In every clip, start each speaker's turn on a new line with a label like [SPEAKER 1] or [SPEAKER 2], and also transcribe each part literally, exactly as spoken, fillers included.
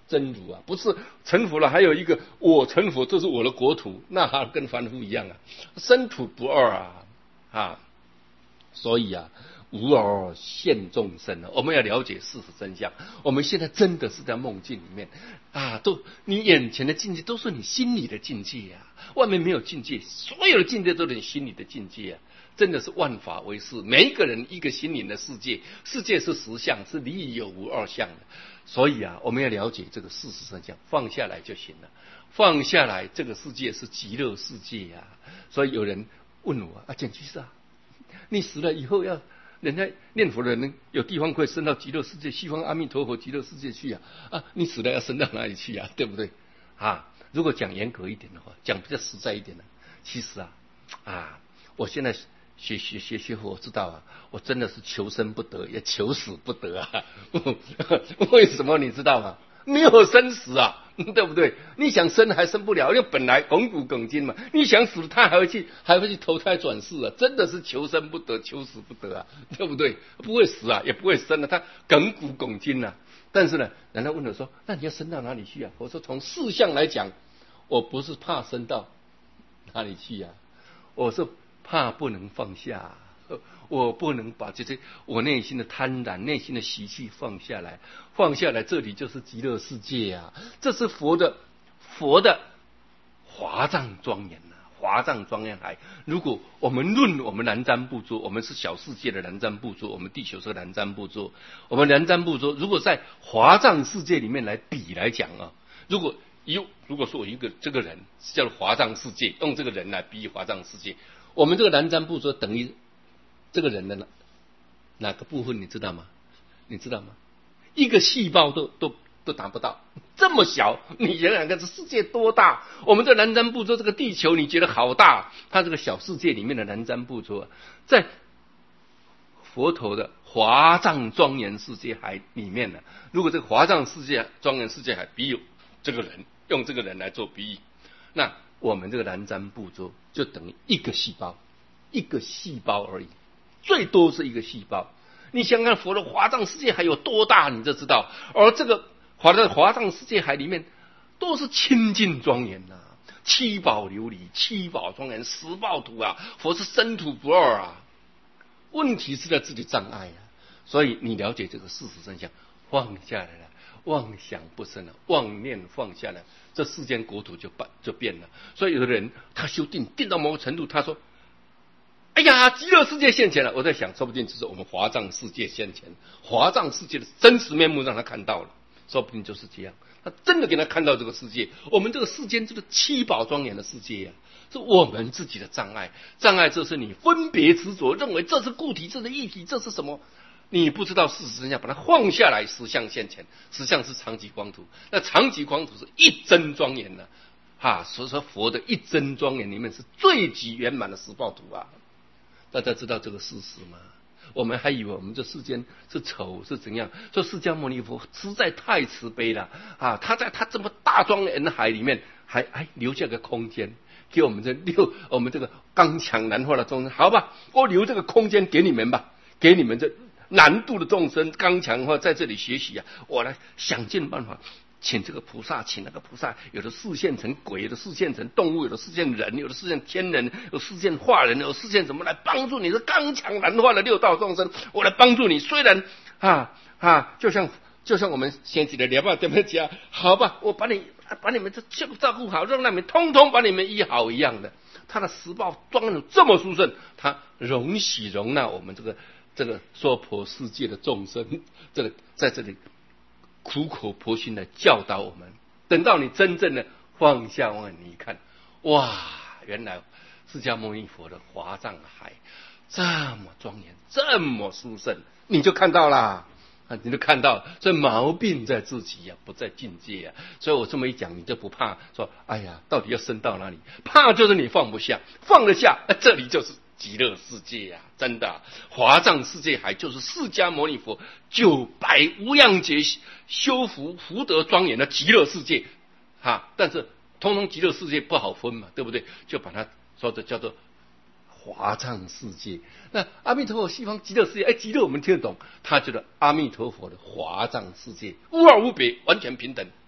[SPEAKER 1] 真如啊，不是成佛了还有一个我成佛，这是我的国土，那还跟凡夫一样啊，生土不二啊啊，所以啊。无而现众生啊！我们要了解事实真相。我们现在真的是在梦境里面啊，都你眼前的境界都是你心里的境界啊，外面没有境界，所有的境界都是你心里的境界啊！真的是万法唯识，每一个人一个心灵的世界，世界是实相，是离有无二相的。所以啊，我们要了解这个事实真相，放下来就行了。放下来，这个世界是极乐世界啊！所以有人问我啊，简居士啊，你死了以后要？人家念佛的人有地方可以升到极乐世界，西方阿弥陀佛极乐世界去啊！啊，你死了要升到哪里去啊？对不对？啊，如果讲严格一点的话，讲比较实在一点的，其实啊啊，我现在学学学学佛，我知道啊，我真的是求生不得，也求死不得啊！为什么你知道吗？没有生死啊，对不对？你想生还生不了，因为本来亘古亘今嘛。你想死，他还会去，还会去投胎转世啊！真的是求生不得，求死不得啊，对不对？不会死啊，也不会生啊，他亘古亘今啊。但是呢，人家问我说：“那你要升到哪里去啊？”我说：“从事相来讲，我不是怕升到哪里去啊，我是怕不能放下。”我不能把这些我内心的贪婪、内心的习气放下来，放下来，这里就是极乐世界啊！这是佛的佛的华藏庄严啊，华藏庄严海。如果我们论我们南瞻部洲，我们是小世界的南瞻部洲，我们地球是南瞻部洲，我们南瞻部洲如果在华藏世界里面来比来讲啊，如果有如果说我一个这个人叫做华藏世界，用这个人来比喻华藏世界，我们这个南瞻部洲等于。这个人的哪哪个部分你知道吗？你知道吗？一个细胞都都都达不到，这么小，你想想看，这世界多大？我们这南瞻部洲这个地球，你觉得好大？它这个小世界里面的南瞻部洲，在佛陀的华藏庄严世界海里面呢。如果这个华藏世界庄严世界海比喻这个人，用这个人来做比喻，那我们这个南瞻部洲就等于一个细胞，一个细胞而已。最多是一个细胞，你想想佛的华藏世界海有多大，你就知道。而这个华的华藏世界海里面都是清净庄严呐、啊，七宝琉璃，七宝庄严，十报土啊，佛是生土不二啊。问题是在自己障碍啊，所以你了解这个事实真相，放下来了，妄想不生了，妄念放下来，这世间国土就变就变了。所以有的人他修定定到某个程度，他说。哎呀，极乐世界现前了！我在想，说不定就是我们华藏世界现前，华藏世界的真实面目让他看到了，说不定就是这样。他真的给他看到这个世界，我们这个世间这个七宝庄严的世界啊，是我们自己的障碍。障碍就是你分别执着，认为这是固体，这是液体，这是什么？你不知道事实真相，把它放下来，实相现前。实相是常寂光土，那常寂光土是一真庄严的啊，所以说佛的一真庄严里面是最极圆满的十报土啊。大家知道这个事实吗？我们还以为我们这世间是丑是怎样？说释迦牟尼佛实在太慈悲了啊！他在他这么大庄严海里面，还还留下个空间给我们这六我们这个刚强难化的众生，好吧，我留这个空间给你们吧，给你们这难度的众生刚强化在这里学习啊，我来想尽办法。请这个菩萨，请那个菩萨，有的视现成鬼，有的视现成动物，有的视现人，有的视现天人，有视现化人，有视现什么来帮助你？是刚强难化的六道众生，我来帮助你。虽然啊啊，就像就像我们先起的莲花怎么讲？好吧，我把你把你们这照顾好，让你们通通把你们医好一样的。他的十报庄严这么殊胜，他容许容纳我们这个这个娑婆世界的众生，这个在这里。苦口婆心的教导我们，等到你真正的放下望你看，哇，原来释迦牟尼佛的华藏海这么庄严，这么殊胜，你就看到了，你就看到，这毛病在自己呀、啊，不在境界啊。所以我这么一讲，你就不怕说，哎呀，到底要升到哪里？怕就是你放不下，放得下，这里就是极乐世界啊！真的、啊，华藏世界海就是释迦牟尼佛九百无量劫修福福德庄严的极乐世界啊！但是通通极乐世界不好分嘛，对不对？就把它说的叫做华藏世界。那阿弥陀佛西方极乐世界，哎，极乐我们听得懂，他觉得阿弥陀佛的华藏世界无二无别，完全平等。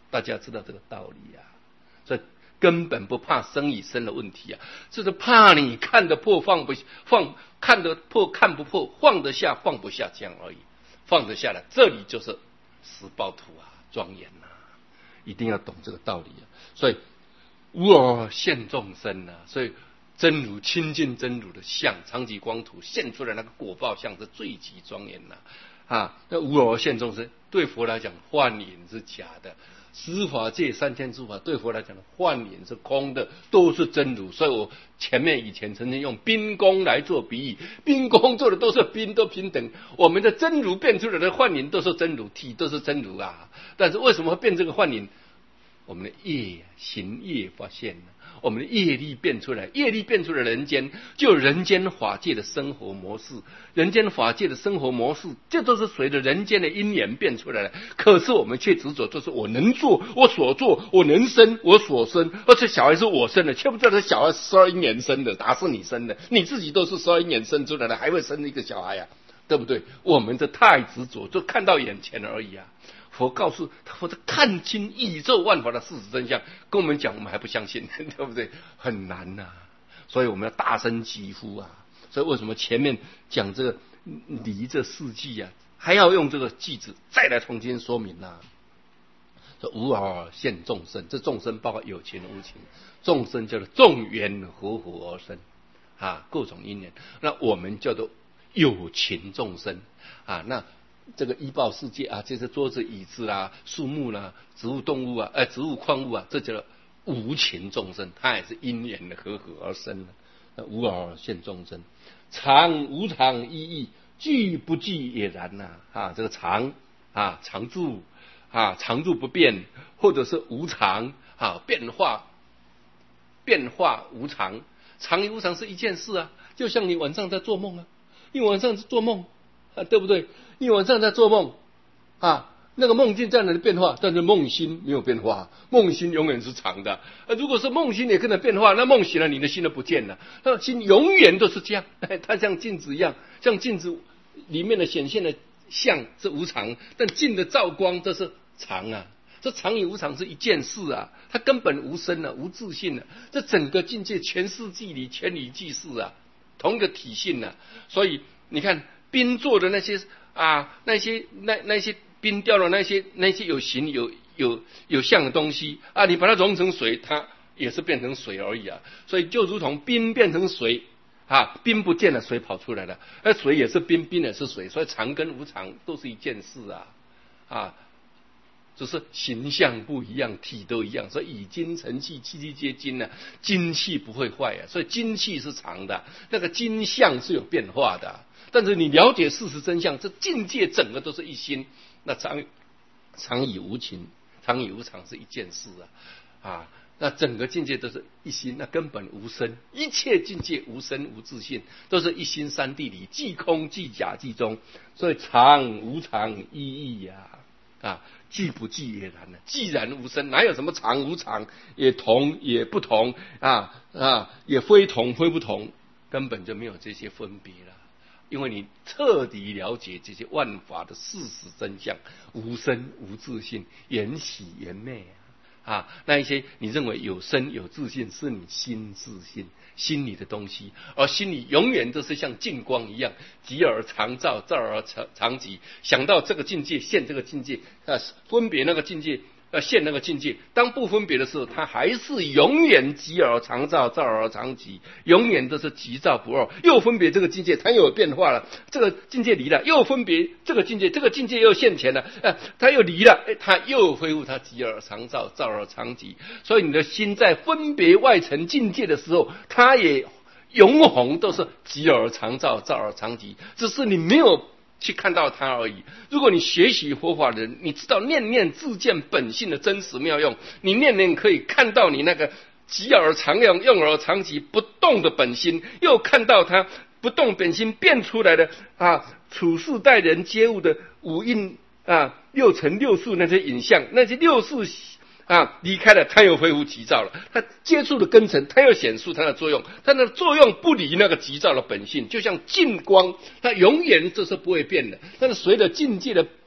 [SPEAKER 1] 大家知道这个道理啊，所以根本不怕生与生的问题啊，就是怕你看得破放不放，看得破看不破，放得下放不下这样而已。放得下来，这里就是实报图啊，庄严啊，一定要懂这个道理啊。所以无我现众生啊，所以真如亲近真如的相，常寂光图现出来那个果报相是最极庄严呐啊！啊，那无我现众生对佛来讲幻影是假的。十法界三千诸法对佛来讲的幻影是空的，都是真如。所以我前面以前曾经用冰宫来做比喻，冰宫做的都是冰，都平等。我们的真如变出来的幻影都是真如，体都是真如啊。但是为什么会变这个幻影？我们的业行业发现了，我们的业力变出来，业力变出来人间，就有人间法界的生活模式，人间法界的生活模式，这都是随着人间的因缘变出来的。可是我们却执着，就是我能做，我所做，我能生，我所生，而且小孩是我生的，却不知道这小孩是十二因缘生的，哪是你生的？你自己都是十二因缘生出来的，还会生一个小孩啊，对不对？我们这太执着，就看到眼前而已啊。佛告诉佛的看清宇宙万法的事实真相，跟我们讲，我们还不相信，对不对？很难呐、啊，所以我们要大声疾呼啊！所以为什么前面讲这个离这四句啊，还要用这个句子再来重新说明啊？说无我现众生，这众生包括有情无情，众生叫做众缘和合而生啊，各种因缘。那我们叫做有情众生啊，那。这个依报世界啊，这些桌子椅子啦、树木啦、植物动物啊、呃植物矿物啊，这叫做无情众生，它也是因缘的合合而生的。无我现众生，常无常一义，聚不聚也然呐啊, 啊，这个常啊常住啊常住不变，或者是无常啊变化变化无常，常与无常是一件事啊，就像你晚上在做梦啊，你晚上做梦啊，对不对？你晚上在做梦啊，那个梦境在哪里变化？但是梦心没有变化，梦心永远是常的。啊，如果是梦心也跟着变化，那梦醒了，你的心都不见了。那心永远都是这样，它像镜子一样，像镜子里面的显现的相是无常，但镜的照光这是常啊。这常与无常是一件事啊，它根本无生啊，无自性啊。这整个境界全世纪里全理俱是啊，同一个体性啊。所以你看冰做的那些。啊，那些那那些冰雕的那些那些有形有有有相的东西啊，你把它融成水，它也是变成水而已啊。所以就如同冰变成水啊，冰不见了，水跑出来了，而水也是冰，冰也是水，所以常跟无常都是一件事啊啊，只是形象不一样，体都一样。所以以精成气，气气皆精啊，精气不会坏啊，所以精气是常的，那个精相是有变化的。但是你了解事实真相，这境界整个都是一心，那常常以无情，常以无常是一件事啊啊，那整个境界都是一心，那根本无生，一切境界无生无自性，都是一心三谛里，即空即假即中，所以常无常一义呀啊，既不既也然了，既然无生，哪有什么常无常，也同也不同啊啊，也非同非不同，根本就没有这些分别了。因为你彻底了解这些万法的事实真相，无生无自性，缘起缘灭啊！啊，那一些你认为有生有自性，是你心自性心里的东西，而心里永远都是像净光一样，极而常照，照而常常寂。想到这个境界，现这个境界，啊，分别那个境界。要现那个境界，当不分别的时候，它还是永远极而常照，照而常寂，永远都是极照不二。又分别这个境界，它又有变化了，这个境界离了，又分别这个境界，这个境界又现前了，呃，它又离了，它又恢复它极而常照，照而常寂。所以你的心在分别外层境界的时候，它也永恒都是极而常照，照而常寂，只是你没有去看到它而已。如果你学习佛法的人，你知道念念自见本性的真实妙用，你念念可以看到你那个极而常用、用而常寂不动的本心，又看到它不动本心变出来的啊，处事待人接物的五蕴啊、六尘六识那些影像，那些六识啊离开了，它又恢复急躁了。它接触的根尘，它又显出它的作用，它的作用不离那个急躁的本性，就像净光，它永远这是不会变的。但是随着境界的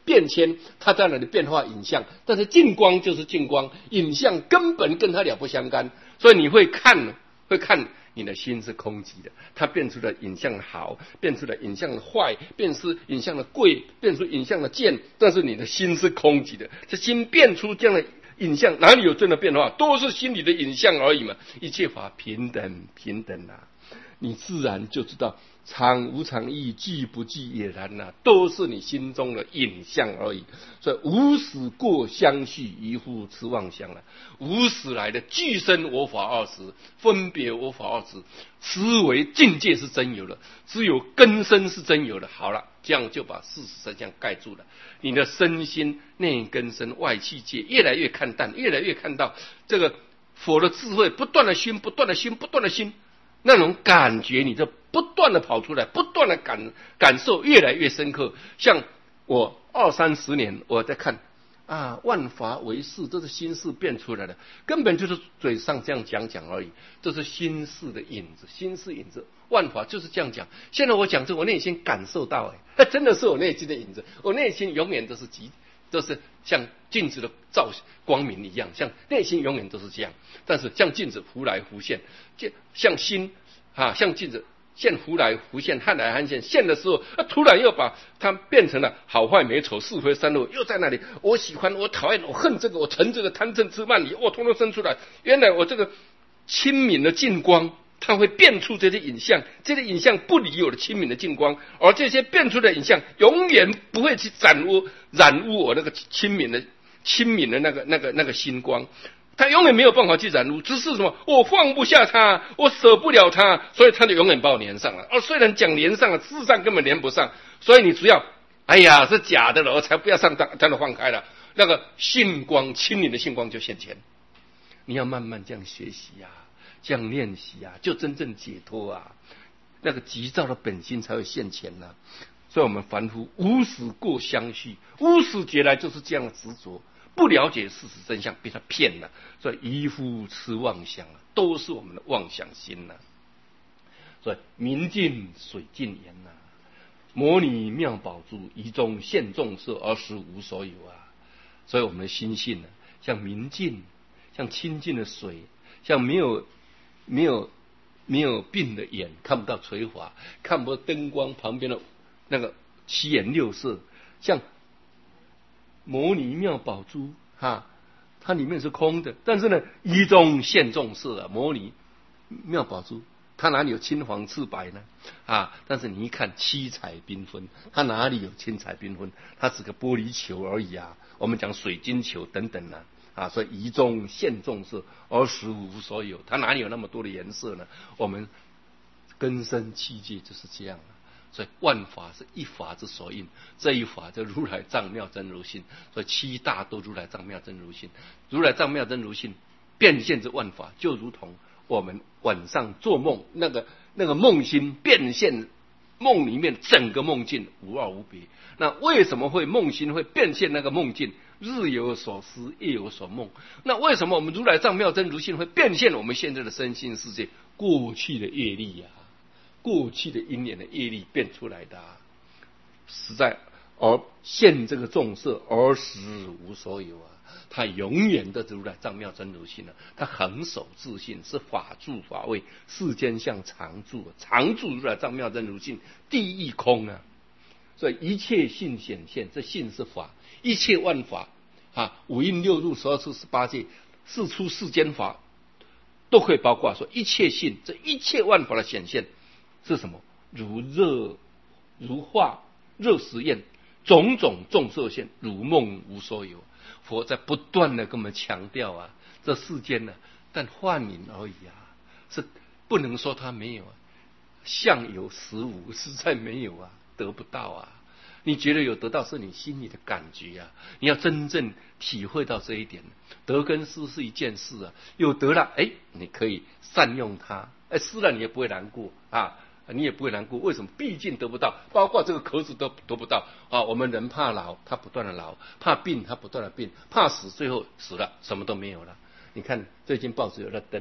[SPEAKER 1] 变迁，它在那里变化影像，但是净光就是净光，影像根本跟它了不相干，所以你会看，会看。你的心是空寂的，它变出了影像的好，变出了影像的坏，变出影像的贵，变出影像的贱，但是你的心是空寂的。这心变出这样的影像，哪里有真的变化？都是心里的影像而已嘛。一切法平等，平等啊，你自然就知道常无常意，寂不寂也然啊，都是你心中的影像而已。所以无始过相续，一复痴妄想了。无始来的俱生我法二识，分别我法二识，思维境界是真有的，只有根身是真有的。好了，这样就把事实真相盖住了。你的身心内根身外气界越来越看淡，越来越看到这个佛的智慧不断的熏，不断的熏，不断的熏。那种感觉你就不断的跑出来，不断的感感受越来越深刻。像我二三十年我在看啊，万法唯识，这是心事变出来的，根本就是嘴上这样讲讲而已，这是心事的影子，心事影子，万法就是这样讲。现在我讲这，我内心感受到，哎，真的是我内心的影子，我内心永远都是极。都是像镜子的照光明一样，像内心永远都是这样。但是像镜子浮来浮现，就像心啊，像镜子现浮来浮现，撼来撼现，现的时候，啊，突然又把它变成了好坏美丑是非善恶，又在那里，我喜欢，我讨厌，我恨这个，我疼这个，贪嗔痴慢疑，我通通生出来。原来我这个清明的净光，它会变出这些影像，这些影像不离我的清明的净光，而这些变出的影像永远不会去染污染污我那个清明的清明的那个那个那个心光，它永远没有办法去染污，只是什么？我放不下它，我舍不了它，所以它就永远把我连上了。而虽然讲连上了，事实上根本连不上，所以你只要哎呀是假的了，我才不要上当，它就放开了，那个性光清明的性光就现前。你要慢慢这样学习呀、啊。这样练习啊，就真正解脱啊，那个急躁的本心才会现前啊。所以我们凡夫无始过相续，无始劫来就是这样的执着，不了解事实真相，被他骗了，所以一复痴妄想啊，都是我们的妄想心呐、啊。所以明镜水镜言呐、啊，摩尼妙宝珠，仪中现众色，而实无所有啊。所以我们的心性呢、啊，像明镜，像清净的水，像没有。没有没有病的眼，看不到垂华，看不到灯光旁边的那个七颜六色，像摩尼妙宝珠哈，它里面是空的，但是呢，仪中现众色啊，摩尼妙宝珠，它哪里有青黄赤白呢？啊，但是你一看七彩缤纷，它哪里有七彩缤纷？它是个玻璃球而已啊，我们讲水晶球等等啊。啊，所以仪中现众色，而实无所有。它哪里有那么多的颜色呢？我们根生器界就是这样啊。所以万法是一法之所应，这一法叫如来藏妙真如性。所以七大都如来藏妙真如性，如来藏妙真如性变现之万法，就如同我们晚上做梦，那个那个梦心变现梦里面整个梦境无二无别。那为什么会梦心会变现那个梦境？日有所思，夜有所梦。那为什么我们如来藏妙真如性会变现我们现在的身心世界？过去的业力呀、啊，过去的因缘的业力变出来的、啊，实在而现这个众色，而实无所有啊。他永远的如来藏妙真如性啊，他恒守自性，是法住法位，世间相常住，常住如来藏妙真如性，地亦空啊。所以一切性显现，这性是法，一切万法啊，五蕴六入十二处十八界，四出世间法，都可以包括说一切性，这一切万法的显现是什么？如热如化热实验，种种众色现，如梦无所有。佛在不断的跟我们强调啊，这世间呢、啊，但幻影而已啊，是不能说它没有啊，相有实无，实在没有啊，得不到啊。你觉得有得到是你心里的感觉啊，你要真正体会到这一点，得跟失是一件事啊，有得了，哎，你可以善用它，哎，失了你也不会难过啊。你也不会难过，为什么？毕竟得不到，包括这个壳子都得不到啊！我们人怕老，他不断的老；怕病，他不断的病；怕死，最后死了，什么都没有了。你看最近报纸有那登了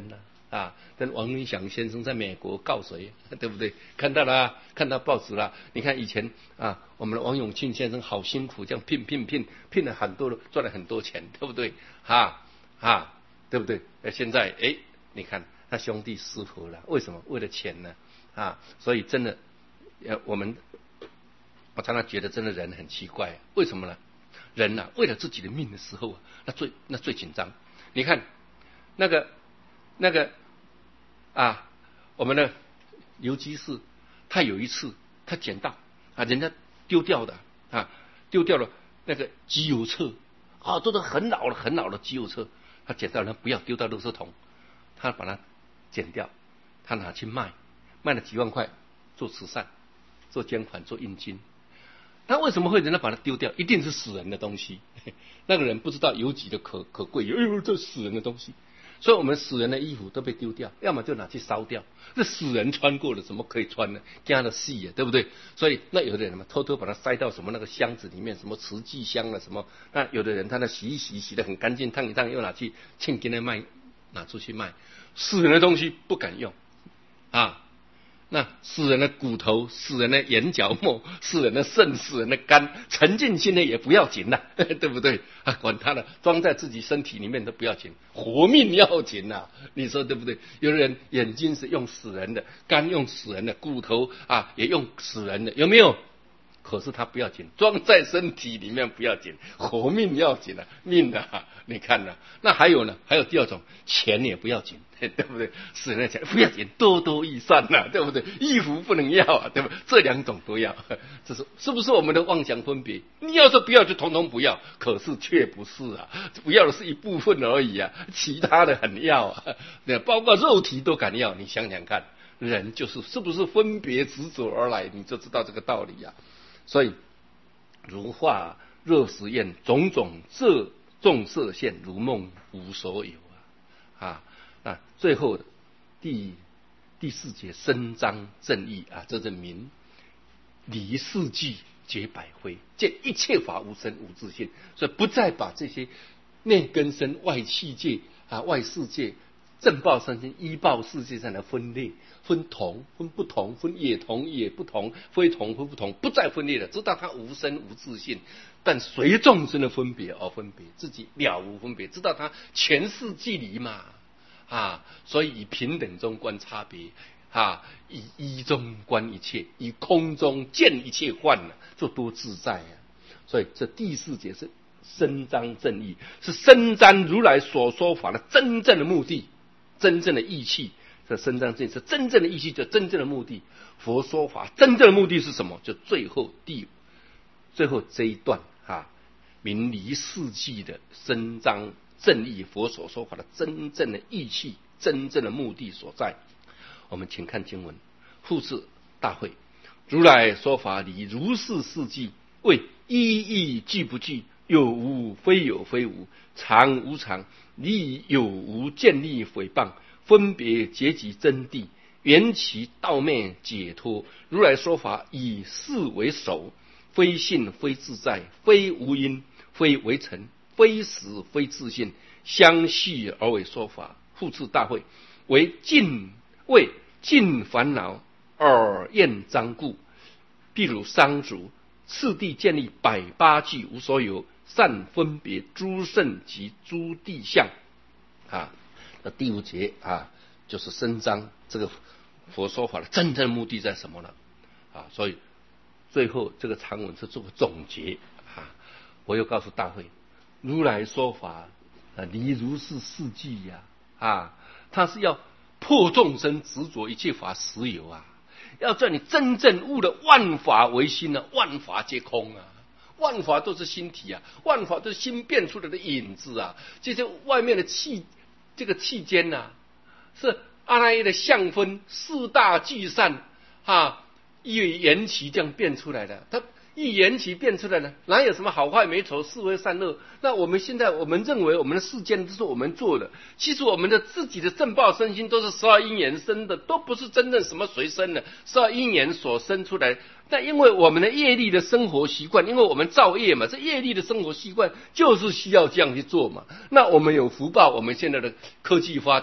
[SPEAKER 1] 啊，跟王文祥先生在美国告谁，对不对？看到了、啊，看到报纸了。你看以前啊，我们的王永庆先生好辛苦，这样聘聘聘聘了很多，赚了很多钱，对不对？哈啊，对不对？呃，现在哎，你看他兄弟失和了，为什么？为了钱呢？啊，所以真的，呃，我们我常常觉得真的人很奇怪，为什么呢？人呐、啊，为了自己的命的时候啊，那最那最紧张。你看那个。那个啊，我们的刘基士，他有一次他捡到啊，人家丢掉的啊，丢掉了那个机油册啊，都是很老了很老的机油册，他捡到了，不要丢到垃圾桶，他把它捡掉，他拿去卖，卖了几万块做慈善、做捐款、做印金。那为什么会人家把它丢掉？一定是死人的东西，那个人不知道有几的可可贵，哎呦，这死人的东西。所以我们死人的衣服都被丢掉，要么就拿去烧掉。这死人穿过的怎么可以穿呢？加了细呀，对不对？所以那有的人嘛，偷偷把它塞到什么那个箱子里面，什么瓷器箱啊什么。那有的人他那洗一洗，洗得很干净，烫一烫，又拿去称斤来卖，拿出去卖。死人的东西不敢用啊。那死人的骨头、死人的眼角膜、死人的肾、死人的肝，沉进去呢也不要紧了，对不对？啊，管他了，装在自己身体里面都不要紧，活命要紧呐、啊！你说对不对？有的人眼睛是用死人的，肝用死人的，骨头啊也用死人的，有没有？可是他不要紧，装在身体里面不要紧，活命要紧啊，命啊！你看呢、啊？那还有呢？还有第二种，钱也不要紧，对不对？死人的钱不要紧，多多益善呐、啊，对不对？衣服不能要啊，对不对？这两种都要，这是是不是我们的妄想分别？你要是不要就统统不要，可是却不是啊，不要的是一部分而已啊，其他的很要啊，包括肉体都敢要，你想想看，人就是是不是分别执着而来，你就知道这个道理啊。所以如化热实验，种种色众色现，如梦无所有啊啊！那最后的第第四节伸张正义啊，这是明离世纪绝百灰，见一切法无生无自性，所以不再把这些内根身、外器界啊、外世界、正报身心、依报世界上的分裂。分同分不同，分也同也不同，非同非不同，不再分裂了，知道它无生无自性，但随众生的分别而分别，自己了无分别，知道它全是距离嘛啊，所以以平等中观差别啊，以一中观一切，以空中见一切幻了，就多自在啊！所以这第四节是伸张正义，是伸张如来所说法的真正的目的，真正的义气。这伸张正义是真正的义气，就真正的目的。佛说法真正的目的是什么？就最后第最后这一段啊，明离世纪的伸张正义，佛所说法的真正的义气，真正的目的所在。我们请看经文：复次大会，如来说法理如是世纪，为一义具不具，有无非有非无，常无常，理有无建立诽谤。分别结集真谛，缘起道灭解脱。如来说法以事为首，非性非自在，非无因，非为成，非实非自性，相续而为说法。复次大会，为尽为尽烦恼而厌彰故。譬如商主次第建立百八句无所有，善分别诸圣及诸地相啊。那第五节啊，就是伸张这个佛说法的真正目的在什么呢？啊，所以最后这个长文是做个总结啊。我又告诉大会，如来说法啊，离如是世纪呀啊，他是要破众生执着一切法实有啊，要叫你真正悟的万法唯心啊，万法皆空啊。万法都是心体啊，万法都是心变出来的影子啊，这些外面的气。这个气间呐、啊，是阿赖耶的相分四大聚散啊，一缘起这样变出来的。它一缘起变出来的，哪有什么好坏美丑是非善恶？那我们现在我们认为我们的世间都是我们做的，其实我们的自己的正报身心都是十二因缘生的，都不是真正什么随生的，十二因缘所生出来。但因为我们的业力的生活习惯，因为我们造业嘛，这业力的生活习惯就是需要这样去做嘛。那我们有福报，我们现在的科技发达，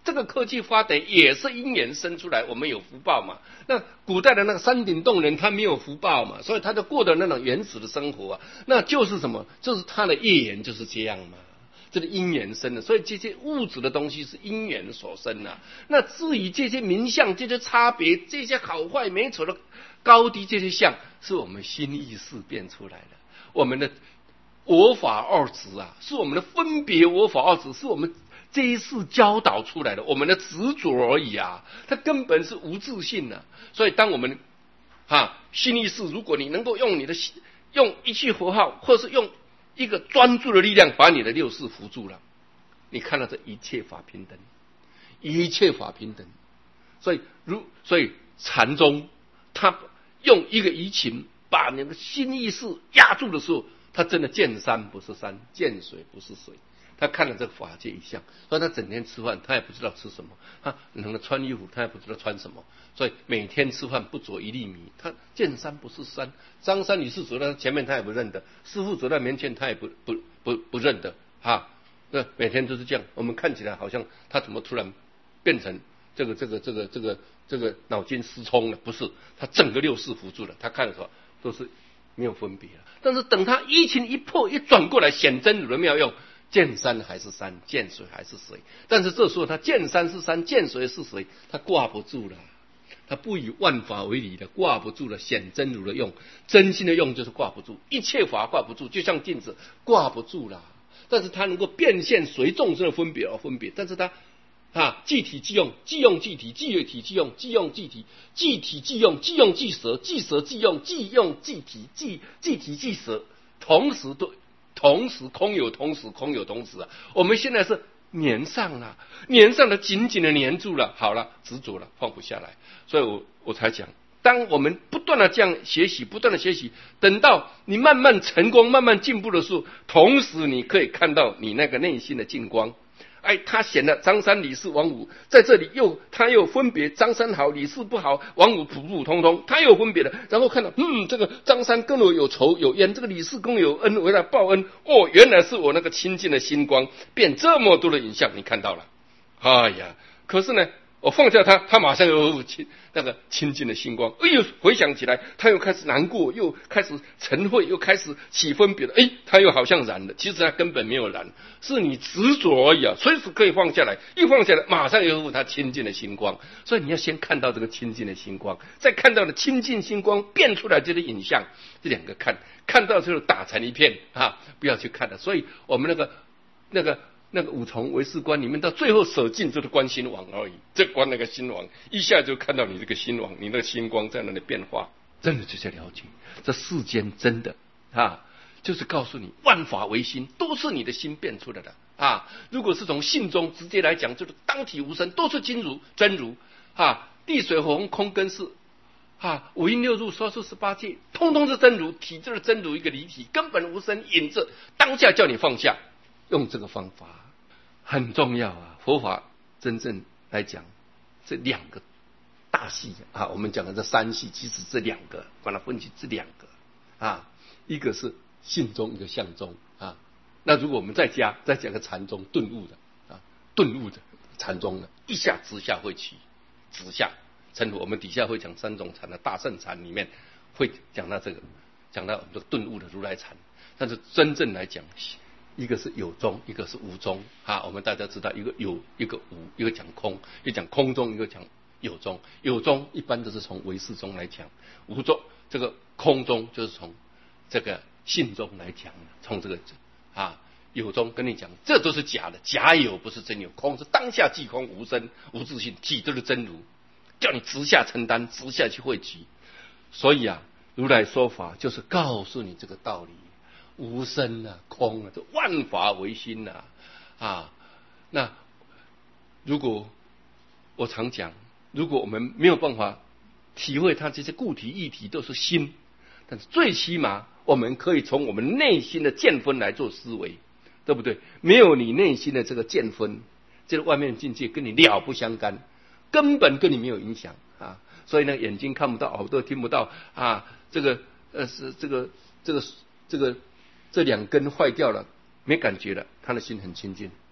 [SPEAKER 1] 这个科技发展也是因缘生出来，我们有福报嘛。那古代的那个山顶洞人，他没有福报嘛，所以他就过的那种原始的生活啊，那就是什么？就是他的业缘就是这样嘛。这个因缘生的，所以这些物质的东西是因缘所生啊。那至于这些名相、这些差别、这些好坏美丑的高低，这些相是我们心意识变出来的。我们的我法二执啊，是我们的分别我法二执，是我们这一世教导出来的，我们的执着而已啊。它根本是无自性啊。所以当我们啊心意识，如果你能够用你的用一句佛号，或是用一个专注的力量把你的六识扶住了，你看到这一切法平等，一切法平等。所以如所以禅宗他用一个移情把你的心意识压住的时候，他真的见山不是山，见水不是水。他看了这个法界一相，所以他整天吃饭他也不知道吃什么，他能够穿衣服他也不知道穿什么，所以每天吃饭不着一粒米。他见山不是山，张三李四走在前面他也不认得，师父走在面前他也不不不不认得啊。那每天都是这样，我们看起来好像他怎么突然变成这个这个这个这个这个脑筋失聪了？不是，他整个六识扶住了，他看的时候都是没有分别了。但是等他一情一破一转过来，显真如的妙用。见山还是山，见水还是水，但是这时候他见山是山，见水是水，他挂不住了，他不以万法为理的，挂不住了。显真如的用，真心的用就是挂不住，一切法挂不住，就像镜子挂不住了。但是他能够变现随众生的分别而分别，但是他啊，即体即用，即用即体，即体即用，即用即体，即体即用，即用即舍，即舍即用，即用即体，即即体即舍，同时都。同时空有同时空有同时啊，我们现在是粘上了，粘上了，紧紧的粘住了，好了，执着了，放不下来。所以我我才讲，当我们不断的这样学习，不断的学习，等到你慢慢成功，慢慢进步的时候，同时你可以看到你那个内心的净光。哎，他显了张三李四王五，在这里又他又分别张三好，李四不好，王五普普通通，他又分别了。然后看到，嗯，这个张三跟我有仇有冤，这个李四跟我有恩，为了报恩。哦，原来是我那个清净的星光变这么多的影像，你看到了。哎呀，可是呢，我放下他，他马上又清那个清净的星光。哎呦，回想起来，他又开始难过，又开始晨会，又开始起分别了。哎，他又好像燃了，其实他根本没有燃，是你执着而已啊，随时可以放下来，一放下来，马上又他清净的星光。所以你要先看到这个清净的星光，再看到了清净星光变出来这个影像，这两个看，看到之后打成一片啊，不要去看了。所以我们那个那个。那个五重唯识观里面，到最后舍尽就是观心王而已，这观那个心王，一下就看到你这个心王，你那个星光在那里变化，真的就在了解这世间真的啊，就是告诉你万法唯心，都是你的心变出来的啊。如果是从性中直接来讲，就是当体无生，都是真如真如啊，地水火风空跟是啊，五阴六入说出十八界，通通是真如，体就是真如一个离体，根本无生隐着，当下叫你放下。用这个方法很重要啊！佛法真正来讲，这两个大系啊，我们讲的这三系，其实这两个把它分析这两个啊，一个是性中，一个相中啊。那如果我们再加再讲个禅宗顿悟的啊，顿悟的禅宗呢，一下直下会起，直下称我们底下会讲三种禅的大圣禅里面会讲到这个，讲到我们顿悟的如来禅，但是真正来讲。一个是有中，一个是无中啊。我们大家知道，一个有，一个无，一个讲空，一个讲空中，一个讲有中。有中一般都是从唯识中来讲，无中这个空中就是从这个性中来讲，从这个啊有中跟你讲，这都是假的，假有不是真有，空是当下即空，无生无自性，体都是真如，叫你直下承担，直下去汇集。所以啊，如来说法就是告诉你这个道理。无生啊，空啊，这万法唯心呐 啊, 啊！那如果我常讲，如果我们没有办法体会它这些固体液体都是心，但是最起码我们可以从我们内心的见分来做思维，对不对？没有你内心的这个见分，这个外面境界跟你了不相干，根本跟你没有影响啊！所以呢，眼睛看不到，耳朵听不到啊，这个呃是这个这个这个。这两根坏掉了，没感觉了，他的心很清净，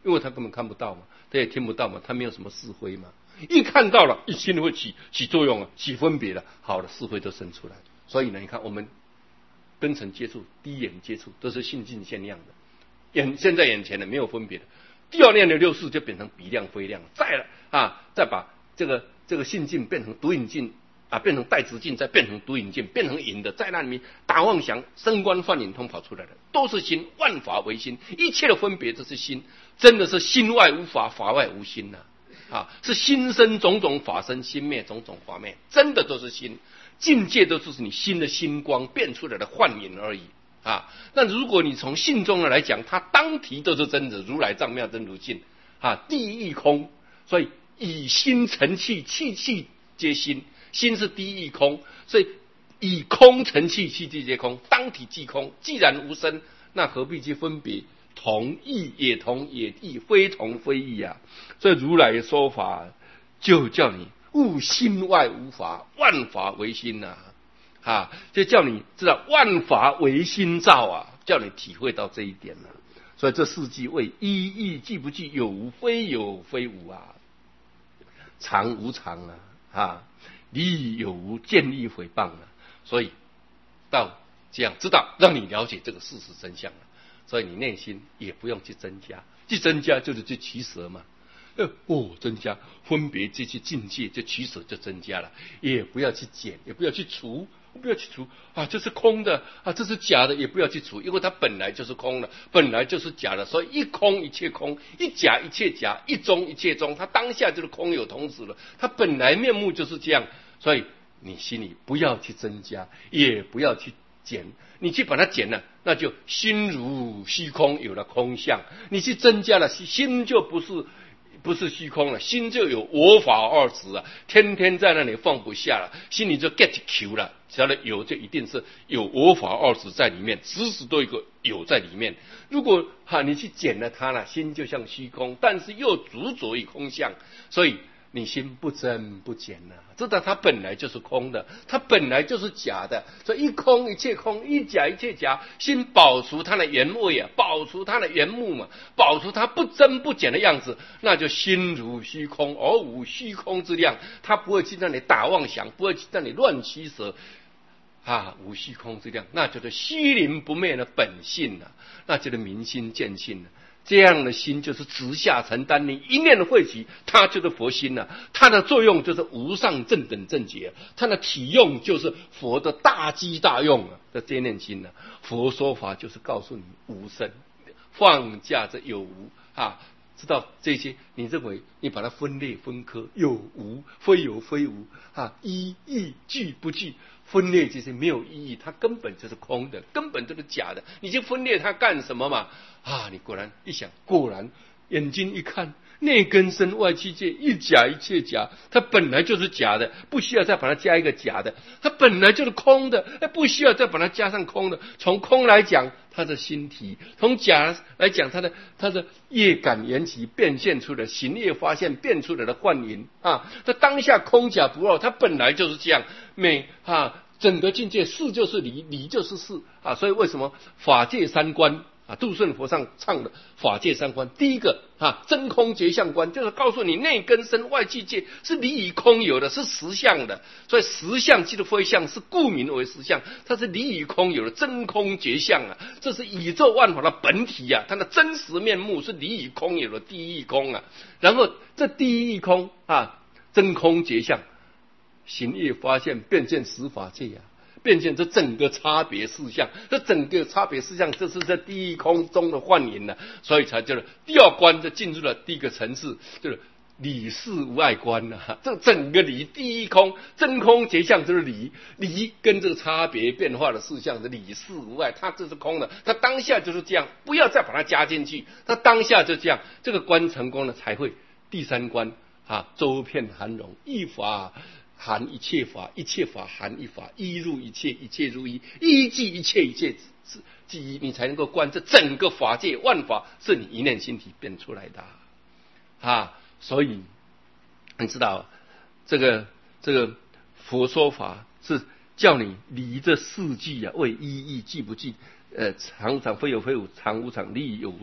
[SPEAKER 1] 因为他根本看不到嘛，他也听不到嘛，他没有什么是非嘛。一看到了，一心会起起作用了，起分别了，好了，是非都生出来。所以呢，你看我们根尘接触、第一眼接触都是性尽限量的，眼现在眼前的没有分别的，第二念的六识就变成比量非量，再了啊，再把这个这个性尽变成独影尽啊，变成带直尽，再变成独影尽，变成影的，在那里面打妄想、升观幻影通跑出来的，都是心，万法唯心，一切的分别都是心，真的是心外无法，法外无心呐、啊。啊，是心生种种法生，心灭种种法灭，真的都是心，境界都是你心的心光变出来的幻影而已啊。那如果你从性中的来讲，它当体都是真的，如来藏妙真如性啊，第一义空，所以以心成气，气气皆心，心是第一义空，所以以空成气，气气皆空，当体即空，既然无生，那何必去分别？同义也同也异，非同非异啊！所以如来的说法就叫你悟心外无法，万法唯心呐、啊，啊，就叫你知道万法唯心造啊，叫你体会到这一点了、啊。所以这四句谓一义即不即，有无非有非无啊，常无常啊，啊，理有无，见利毁谤啊。所以到这样知道，让你了解这个事实真相了。所以你内心也不用去增加，去增加就是去取舍嘛。呃哦，增加分别这些境界，就取舍就增加了，也不要去减，也不要去除，不要去除啊，这是空的啊，这是假的，也不要去除，因为它本来就是空的，本来就是假的，所以一空一切空，一假一切假，一中一切中，它当下就是空有同时了，它本来面目就是这样，所以你心里不要去增加，也不要去减，你去把它减了，那就心如虚空，有了空相。你去增加了，心就不是不是虚空了，心就有我法二执啊，天天在那里放不下了，心里就 get 球了。只要有，就一定是有我法二执在里面，时时都有一个有在里面。如果哈、啊、你去减了它了，心就像虚空，但是又执着于空相，所以你心不增不减呐、啊，知道它本来就是空的，它本来就是假的，所以一空一切空，一假一切假，心保持它的原味啊，保持它的原目嘛，保持它不增不减的样子，那就心如虚空，而无虚空之量，它不会去让你打妄想，不会去让你乱取舍啊，无虚空之量，那就是虚灵不灭的本性啊，那就是明心见性啊。这样的心就是直下承担，你一念的汇集，它就是佛心了、啊。它的作用就是无上正等正觉，它的体用就是佛的大机大用啊。这这念心呢、啊，佛说法就是告诉你无生，放下这有无啊，知道这些，你认为你把它分类分科，有无非有非无啊，一义具不具。分裂这些没有意义，它根本就是空的，根本就是假的。你去分裂它干什么嘛？啊，你果然一想，果然眼睛一看，内根生外气界，一假一切假，它本来就是假的，不需要再把它加一个假的，它本来就是空的，不需要再把它加上空的。从空来讲，它的心体；从假来讲，它的它的业感缘起变现出来，行业发现变出来的幻影啊，它当下空假不二，它本来就是这样。每啊，整个境界是就是理，理就是事啊，所以为什么法界三观啊，杜顺佛上唱的法界三观，第一个啊，真空觉相观，就是告诉你内根生外气界是离于空有的，是实相的，所以实相即是非相，是故名为实相，它是离于空有的真空觉相啊，这是宇宙万法的本体啊，它的真实面目是离于空有的第一空啊，然后这第一空啊，真空觉相。行业发现变现十法界啊，变现这整个差别事项，这整个差别事项，这是在第一空中的幻影呢，所以才叫做第二关就进入了第一个层次，就是理事无碍观呐、啊。这整个理第一空真空觉相就是理，理跟这个差别变化的事项是理事无碍，它这是空的，它当下就是这样，不要再把它加进去，它当下就这样，这个关成功了才会第三关啊，周遍含容，一法。含一切法，一切法含一法，一入一切，一切入一，一即一切，一切即一，你才能够观这整个法界万法是你一念心体变出来的啊！所以你知道这个这个佛说法是叫你离这四句啊，为一义记不记？呃，常无常，非有非无，常无常，理有无，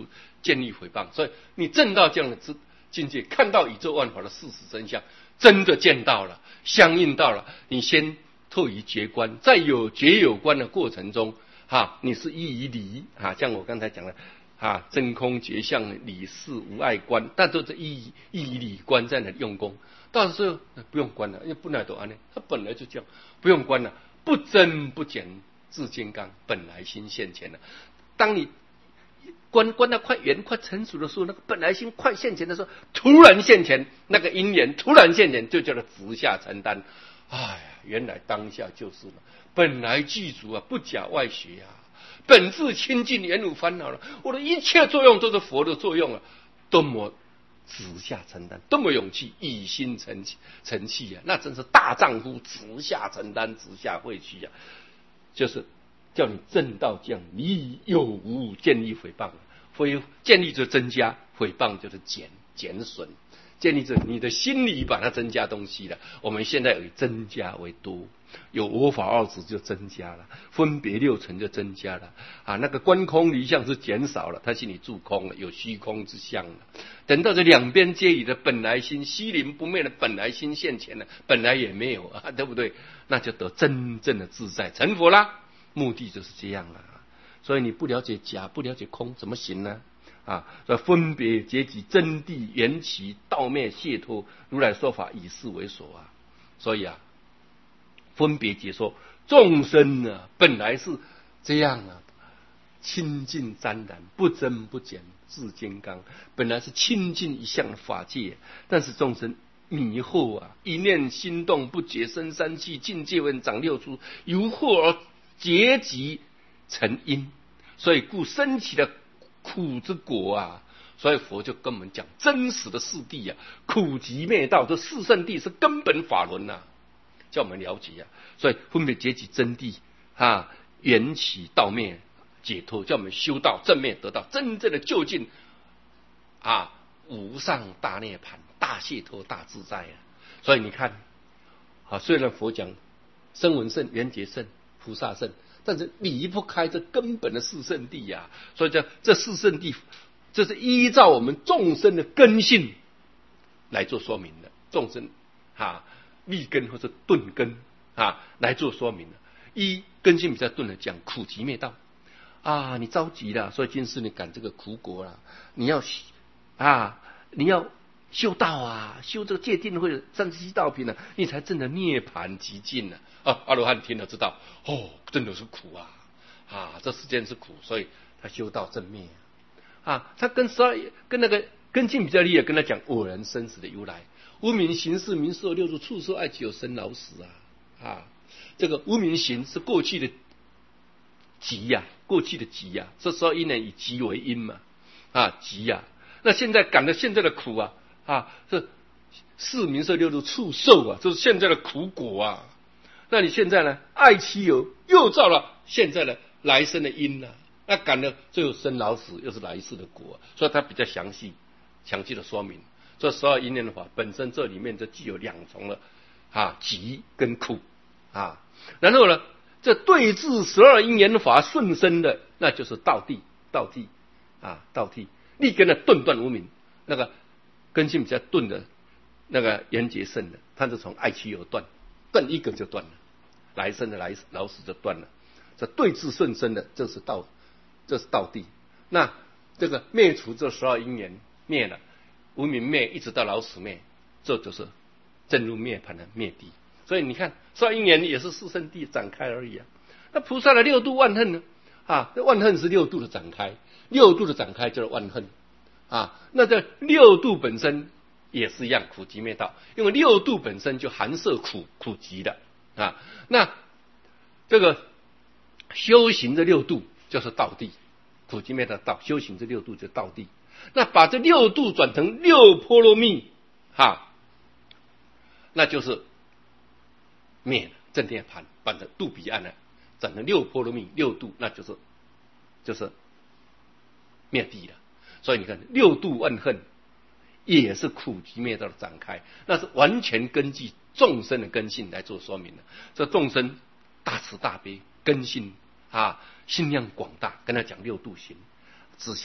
[SPEAKER 1] 建立诽谤。所以你证到这样的境界，看到宇宙万法的事实真相，真的见到了，相应到了，你先透于觉观，在有觉有观的过程中，哈，你是依于理啊，像我刚才讲的啊，真空觉相理事无碍观，但都是依依于理观在那用功。到时候不用观了，因为本来都安呢，它本来就这样，不用观了，不增不减，至金刚，本来心现前了。当你观观到快圆快成熟的时候，那个本来心快现前的时候，突然现前，那个因缘突然现前，就叫做直下承担。哎呀，原来当下就是了，本来具足啊，不假外学啊，本自清净，原无烦恼了。我的一切作用都是佛的作用啊，多么直下承担，多么勇气，以心成气成气啊，那真是大丈夫，直下承担，直下会去啊，就是叫你正道这样，你有无建立诽谤，非建立着增加，诽谤就是减减损。建立着你的心理把它增加东西了，我们现在以增加为多，有我法二执就增加了，分别六尘就增加了啊，那个观空离相是减少了，他心里住空了，有虚空之相了。等到这两边皆以的本来心，虚灵不灭的本来心现前了，本来也没有啊，对不对？那就得真正的自在成佛啦，目的就是这样了。所以你不了解假，不了解空，怎么行呢？啊，这分别结集真谛缘起道灭解脱，如来说法以是为所啊。所以啊，分别解说众生啊，本来是这样啊，清净沾染，不增不减，至金刚，本来是清净一向的法界，但是众生迷惑啊，一念心动不觉生三气，境界文长六出，由惑而结集成因，所以故生起的苦之果啊，所以佛就跟我们讲真实的四谛啊，苦集灭道，这四圣谛是根本法轮呐、啊，叫我们了解啊。所以分别结集真谛啊，缘起道灭解脱，叫我们修道正灭，得到真正的究竟啊，无上大涅槃、大解脱、大自在啊。所以你看啊，虽然佛讲声闻圣、缘觉圣、菩萨圣，但是离不开这根本的四圣谛呀、啊，所以这这四圣谛，这是依照我们众生的根性来做说明的。众生啊，立根或者顿根啊来做说明的。依根性比较顿的讲，苦集灭道啊，你着急了，所以今世你赶这个苦果了，你要啊，你要修道啊，修这个戒定慧三十七道品呢、啊，你才真的涅槃极尽了啊！阿罗汉听了知道，哦，真的是苦啊啊，这世间是苦，所以他修道正灭啊。他跟十二跟那个根性比较厉害，跟他讲我人生死的由来，无明行识名色六入触受爱己有生老死啊啊！这个无明行是过去的集呀、啊，过去的集呀、啊，这时候因呢以集为因嘛啊集呀、啊，那现在感到现在的苦啊。啊，是四名色六入触受啊，这是现在的苦果啊。那你现在呢？爱妻有又造了现在的来生的因啊，那感了最后生老死又是来世的果、啊，所以它比较详细、详细的说明。这十二因缘法本身这里面就具有两重了啊，集跟苦啊。然后呢，这对治十二因缘法顺生的，那就是道谛，道谛啊，道谛立根的顿断无明那个。根性比较钝的那个缘觉圣的，他就从爱妻有断，断一个就断了，来生的来老死就断了。这对治顺生的，这是道，这是道谛。那这个灭除这十二因缘灭了，无明灭一直到老死灭，这就是正入涅槃的灭谛。所以你看，十二因缘也是四圣谛展开而已啊。那菩萨的六度万恨呢？啊，万恨是六度的展开，六度的展开就是万恨。啊，那这六度本身也是一样，苦集灭道，因为六度本身就含摄苦苦集的啊。那这个修行这六度就是道谛，苦集灭道道，修行这六度就是道谛。那把这六度转成六波罗蜜，哈、啊，那就是灭了正涅槃，把这度彼岸呢转成六波罗蜜六度，那就是就是灭谛了。所以你看，六度万恨也是苦集灭道的展开，那是完全根据众生的根性来做说明的。这众生大慈大悲，根性啊，心量广大，跟他讲六度行，只想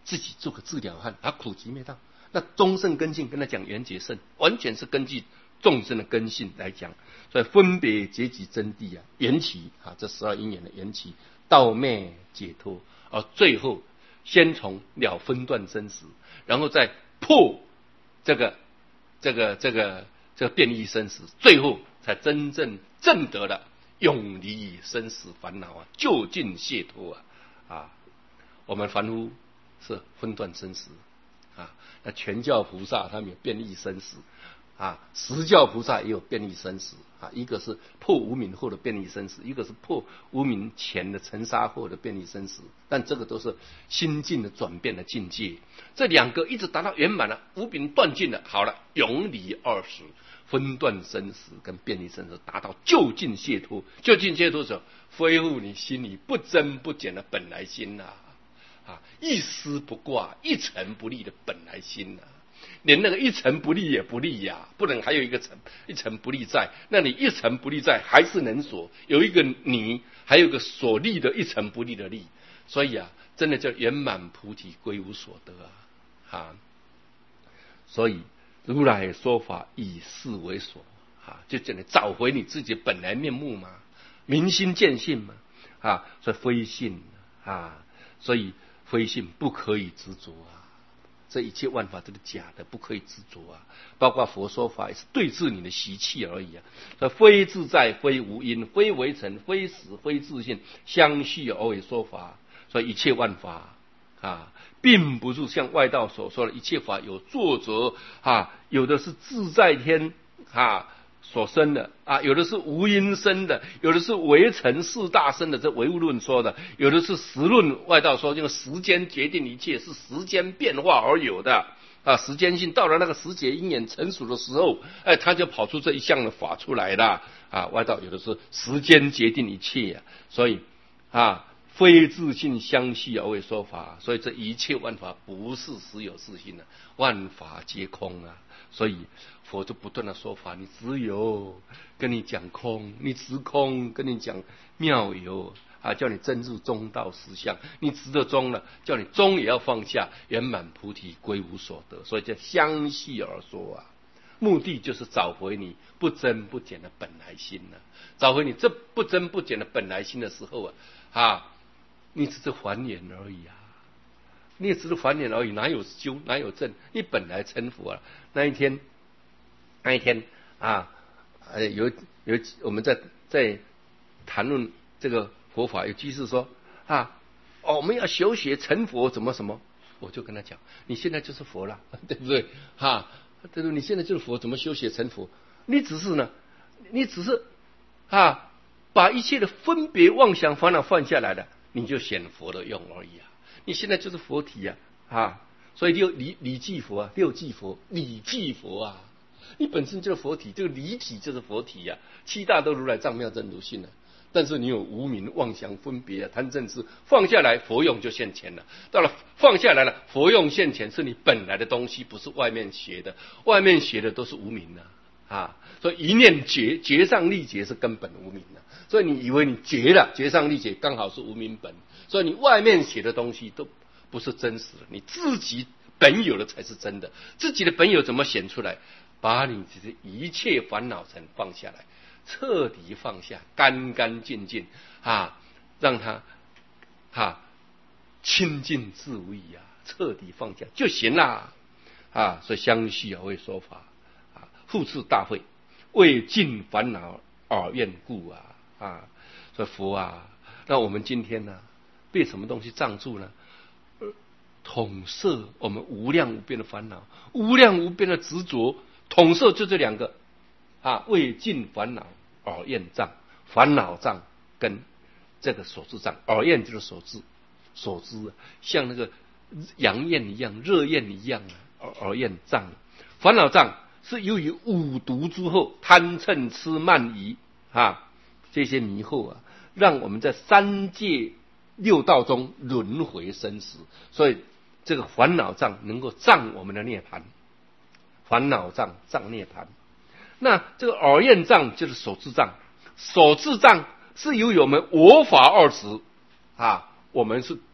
[SPEAKER 1] 自己做个自了汉，把苦集灭道。那中圣根性跟他讲缘觉圣，完全是根据众生的根性来讲，所以分别结集真谛啊，缘起啊，这十二因缘的缘起，道灭解脱，而最后先从了分段生死，然后再破这个这个这个这个变异生死，最后才真正证得了永离生死烦恼啊，究竟解脱啊啊！我们凡夫是分段生死啊，那全教菩萨他们有变异生死啊，十教菩萨也有变异生死啊，一个是破无明后的变异生死，一个是破无明前的尘沙后的变异生死，但这个都是心境的转变的境界，这两个一直达到圆满了，无明断尽了，好了，永离二十分段生死跟变异生死，达到究竟解脱。究竟解脱者，恢复你心里不增不减的本来心啊，啊，一丝不挂，一尘不立的本来心啊。连那个一尘不立也不立呀、啊，不能还有一个尘一尘不立在，那你一尘不立在还是能所，有一个你，还有一个所立的一尘不立的立，所以啊，真的叫圆满菩提归无所得啊，啊，所以如来说法以是为所啊，就叫你找回你自己本来面目嘛，明心见性嘛，啊，所以非信啊，所以非信不可以执着啊。这一切万法都是假的，不可以执着啊！包括佛说法也是对治你的习气而已啊！所以非自在，非无因，非为尘，非实，非自性，相续而为说法。所以一切万法啊，并不是像外道所说的一切法有作者啊，有的是自在天啊所生的啊，有的是无因生的，有的是为尘四大生的，这唯物论说的，有的是时论外道说，这个时间决定一切，是时间变化而有的啊，时间性到了那个时节因缘成熟的时候，哎，他就跑出这一项的法出来了啊。外道有的是时间决定一切啊，所以啊，非自性相续而为说法，所以这一切万法不是实有自性的、啊，万法皆空啊。所以佛就不断的说法，你只有跟你讲空，你执空跟你讲妙有啊，叫你真入中道实相，你执得中了，叫你中也要放下，圆满菩提归无所得，所以叫相续而说啊。目的就是找回你不增不减的本来心啊，找回你这不增不减的本来心的时候啊，啊，你只是还原而已啊。你也只是还原而已，哪有修，哪有证？你本来成佛啊！那一天，那一天啊，呃，有有我们在在谈论这个佛法，有居士说啊，哦，我们要修学成佛，怎么什么？我就跟他讲，你现在就是佛了，对不对？哈、啊，对不对？你现在就是佛，怎么修学成佛？你只是呢，你只是啊，把一切的分别妄想烦恼放下来了，你就显佛的用而已啊。你现在就是佛体呀、啊，啊，所以六离离寂佛啊，六寂佛，理寂佛啊，你本身就是佛体，这个离体就是佛体呀、啊。七大都如来藏妙真如性了、啊，但是你有无明妄想分别啊，贪嗔痴放下来，佛用就现前了。到了放下来了，佛用现前是你本来的东西，不是外面学的，外面学的都是无明啊。啊，所以一念觉，觉上立觉是根本无明啊。所以你以为你觉了，觉上立觉刚好是无明本，所以你外面写的东西都不是真实的，你自己本有的才是真的。自己的本有怎么显出来？把你这些一切烦恼尘放下来，彻底放下，干干净净啊，让它啊清净自无疑啊，彻底放下就行啦啊。所以相续而为说法。复次大会，为尽烦恼而愿故啊啊！所以佛啊，那我们今天呢、啊，被什么东西障住呢？统摄我们无量无边的烦恼，无量无边的执着，统摄就这两个啊，为尽烦恼而愿障，烦恼障跟这个所知障，而愿就是所知，所知啊，像那个阳焰一样，热焰一样啊，而愿障，烦恼障。是由于五毒之后，贪嗔痴慢疑啊这些迷惑啊，让我们在三界六道中轮回生死，所以这个烦恼障能够障我们的涅槃，烦恼障障涅槃。那这个耳愿障就是所知障，所知障是由于我们我法二执啊，我们是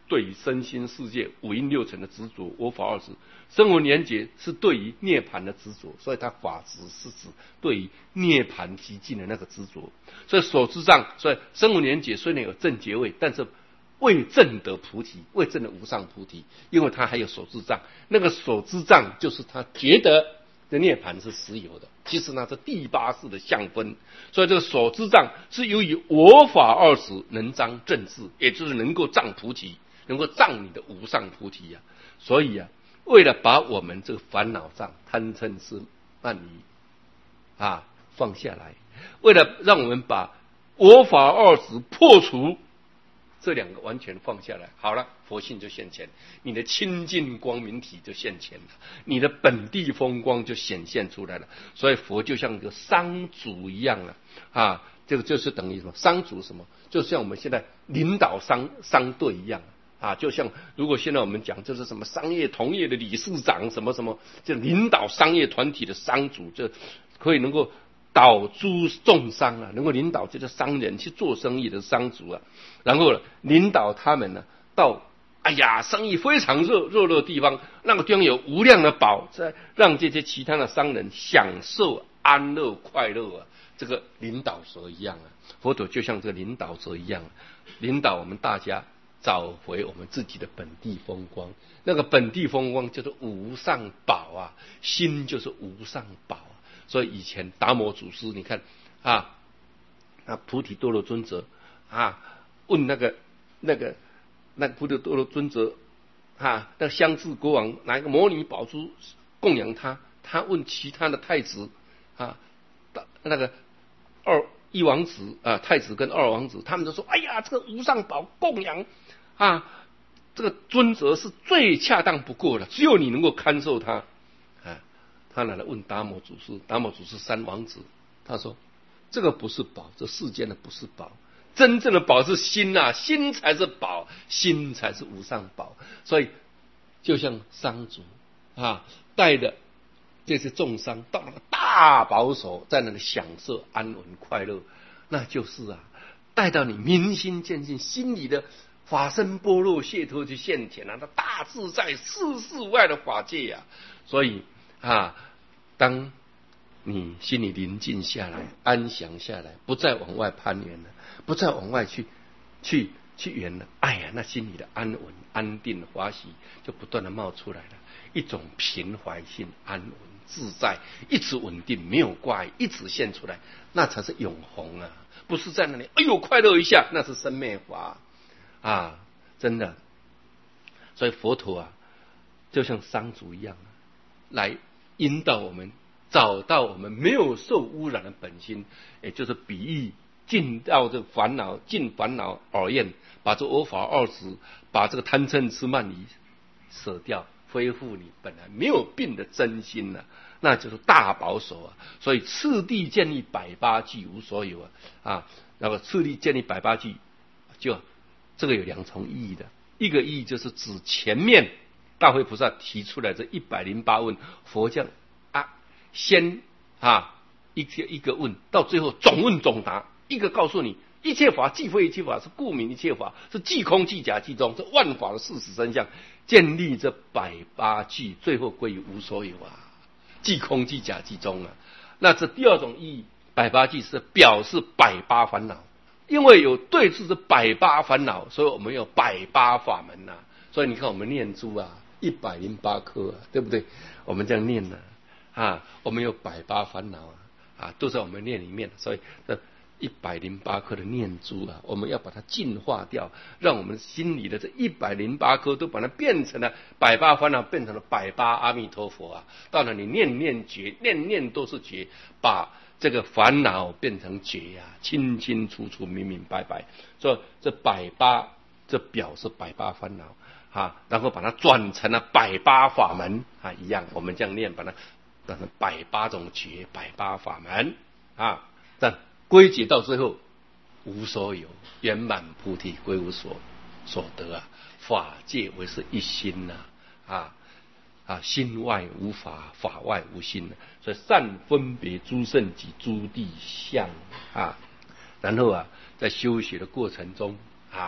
[SPEAKER 1] 对于身心世界五阴六尘的执着，我法二执；声闻缘觉是对于涅槃的执着，所以它法执是指对于涅槃极尽的那个执着。所以所知障，所以声闻缘觉虽然有正觉位，但是未证得菩提，未证得无上菩提，因为它还有所知障。那个所知障就是他觉得的涅槃是实有的，其实呢是第八识的相分。所以这个所知障是由于我法二执能彰正智，也就是能够障菩提，能够障你的无上菩提呀、啊。所以啊，为了把我们这个烦恼障、贪嗔痴慢疑啊放下来，为了让我们把我法二执破除，这两个完全放下来，好了，佛性就现前，你的清净光明体就现前了，你的本地风光就显现出来了。所以佛就像一个商主一样了啊，这个就是等于什么？商主什么？就像我们现在领导商商队一样啊，就像如果现在我们讲这是什么商业同业的理事长什么什么，就领导商业团体的商主，就可以能够导诸众商啊，能够领导这些商人去做生意的商主啊，然后领导他们呢到哎呀生意非常热热络的地方，那个地方有无量的宝，在让这些其他的商人享受安乐快乐啊。这个领导者一样啊，佛陀就像这个领导者一样，领导我们大家找回我们自己的本地风光。那个本地风光就是无上宝啊，心就是无上宝啊。所以以前达摩祖师，你看啊，啊菩提多罗尊者啊，问那个那个那个菩提多罗尊者啊，那个香智国王拿一个摩尼宝珠供养他，他问其他的太子啊，那个二一王子啊，太子跟二王子，他们都说：哎呀，这个无上宝供养啊，这个尊者是最恰当不过的，只有你能够看受他。他来问达摩祖师，达摩祖师三王子，他说：这个不是宝，这世间的不是宝，真正的宝是心啊，心才是宝，心才是无上宝。所以就像商主啊，带着这些众商到那个大宝所，在那里享受安稳快乐，那就是啊，带到你明心见性，心里的法身般若解脱去现前啊，那大自在世事外的法界啊。所以啊，当你心里宁静下来，安详下来，不再往外攀缘了，不再往外去去去缘了，哎呀，那心里的安稳、安定、华喜就不断的冒出来了，一种平怀性、安稳、自在，一直稳定，没有挂碍，一直现出来，那才是永恒啊！不是在那里，哎呦，快乐一下，那是生灭法啊，真的。所以佛陀啊，就像商主一样，来引导我们找到我们没有受污染的本心，也就是比喻尽到这个烦恼，尽烦恼而厌，把这我法二执，把这个贪嗔痴慢疑舍掉，恢复你本来没有病的真心了、啊，那就是大宝所啊。所以次第建立百八句无所有啊啊，那个次第建立百八句，就这个有两重意义的，一个意义就是指前面大慧菩萨提出来这一百零八问，佛教啊，先啊一个一个问，到最后总问总答，一个告诉你一切法既非一切法，是故名一切法，是即空即假即中，这万法的事实真相，建立这百八句，最后归于无所有啊，即空即假即中啊。那这第二种意义，百八句是表示百八烦恼，因为有对治这百八烦恼，所以我们有百八法门呐、啊。所以你看我们念珠啊，一百零八颗啊，对不对？我们这样念呢、啊，啊，我们有百八烦恼啊，啊，都在我们念里面，所以这一百零八颗的念珠啊，我们要把它净化掉，让我们心里的这一百零八颗都把它变成了百八烦恼，变成了百八阿弥陀佛啊！到了你念念觉，念念都是觉，把这个烦恼变成觉呀、啊，清清楚楚、明明白白。所以这百八，这表示百八烦恼啊，然后把它转成了百八法门啊，一样，我们这样念，把它转成百八种觉、百八法门啊，这样归结到最后，无所有，圆满菩提归无所所得啊，法界为是一心呐、啊，啊啊，心外无法，法外无心、啊、所以善分别诸圣及诸地相啊，然后啊，在修学的过程中啊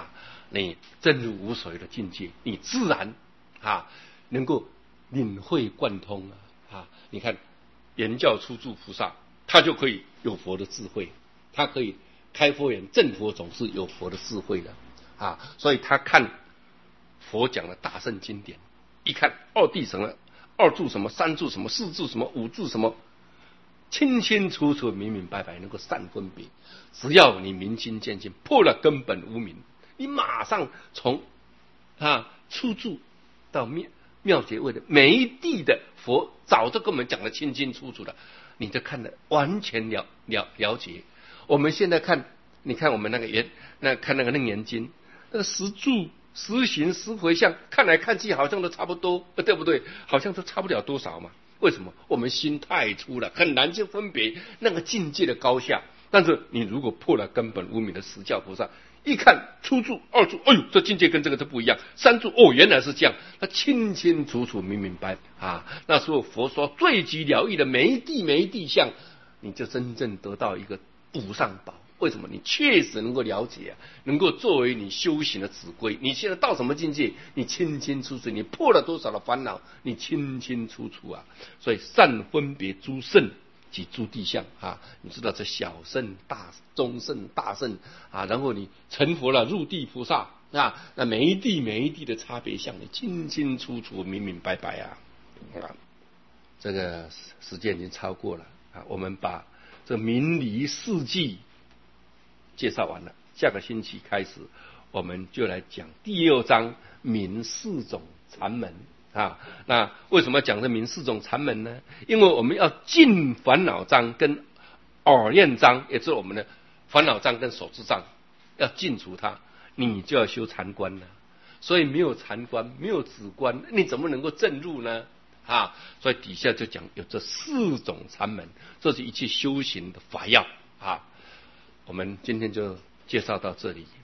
[SPEAKER 1] 你正入无所谓的境界，你自然啊能够领会贯通啊啊！你看言教初住菩萨，他就可以有佛的智慧，他可以开佛眼证佛，总是有佛的智慧的啊！所以他看佛讲的大圣经典，一看二谛什么、二住什么、三住什么、四住什么、五住什么，清清楚楚、明明白白，能够善分别。只要你明心见性，破了根本无明，你马上从啊初住到妙妙觉位的每一地的佛，早就跟我们讲得清清楚楚的，你就看得完全了了了解。我们现在看，你看我们那个言，那看那个楞严经，那个十住、十行、十回向，看来看去好像都差不多，对不对？好像都差不了多少嘛。为什么？我们心太粗了，很难去分别那个境界的高下。但是你如果破了根本无明的实教菩萨，一看初住、二住，哎呦，这境界跟这个都不一样。三住，哦，原来是这样，他清清楚楚、明明白啊。那时候佛说最极了义的每一地每一地相，你就真正得到一个无上宝。为什么？你确实能够了解啊，能够作为你修行的指归。你现在到什么境界？你清清楚楚，你破了多少的烦恼？你清清楚楚啊！所以善分别诸圣及诸地相啊，你知道这小圣、大中圣、大圣啊，然后你成佛了，入地菩萨啊，那每一地每一地的差别相，你清清楚楚、明明白白啊！啊，这个时间已经超过了啊，我们把这明离四季介绍完了，下个星期开始，我们就来讲第六章明四种禅门啊。那为什么讲这明四种禅门呢？因为我们要尽烦恼障跟耳念障，也就是我们的烦恼障跟手智障，要尽除它，你就要修禅观了。所以没有禅观，没有止观，你怎么能够证入呢？啊，所以底下就讲有这四种禅门，这是一切修行的法要啊。我们今天就介绍到这里。